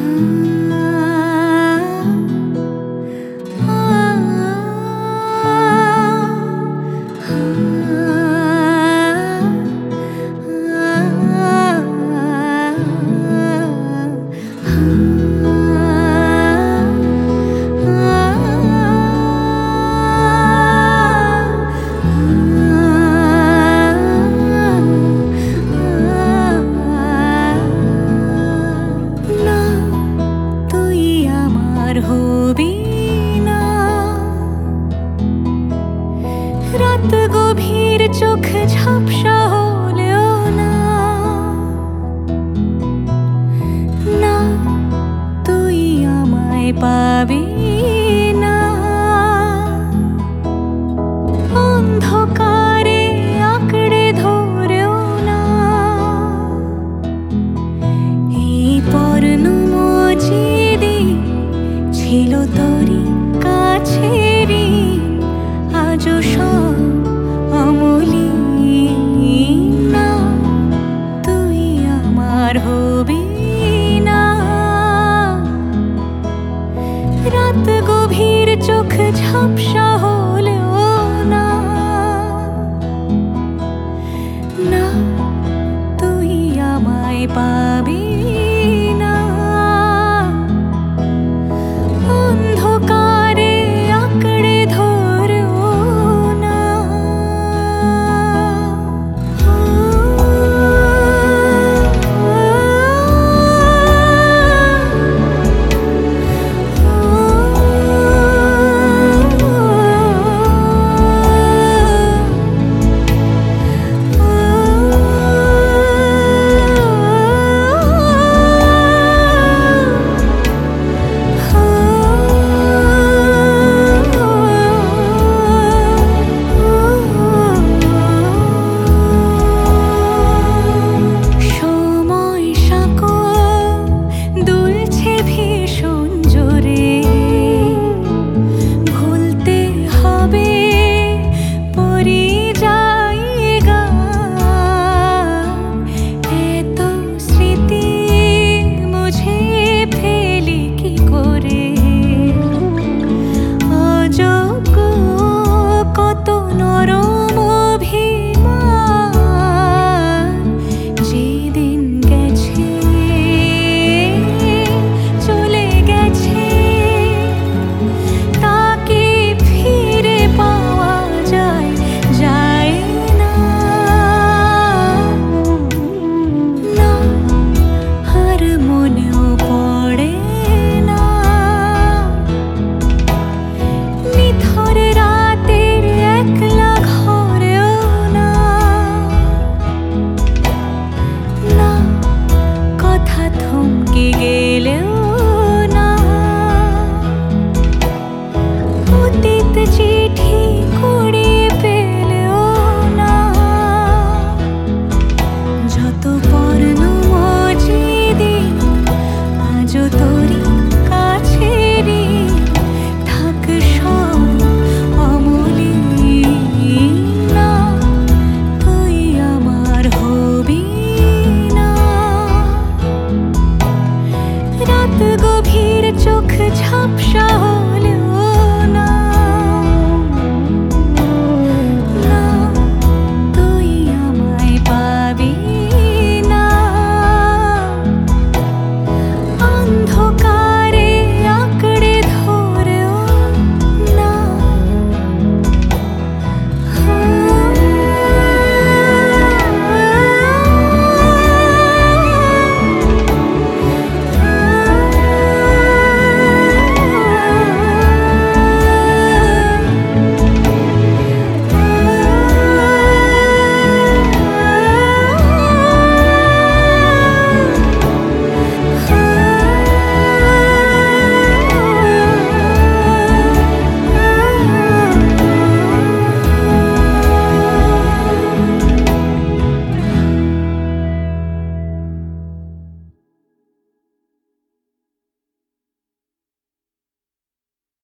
রাত গভীর চোখ ঝাপসা হলেও না, না তুই আমায় পাবি না। অন্ধকারে আঁকড়ে ধরেও না, এই পর্ণ মজিদি ছিল তোরই কাছেরই, আজও সব অমলি না, তুই আমার হবি না। রাত গভীর চোখ ঝাপসা হলেও না, না তুই আমায় পাবি না। অন্ধকারে আঁকড়ে ধরেও না। চিঠি কুড়িয়ে পেলেও না, যত পর্ণ মজিদি আজও তোরই কাছেরই, থাক সব অমলি না, তুই আমার হবি না। রাত গভীর চোখ ঝাপসা হল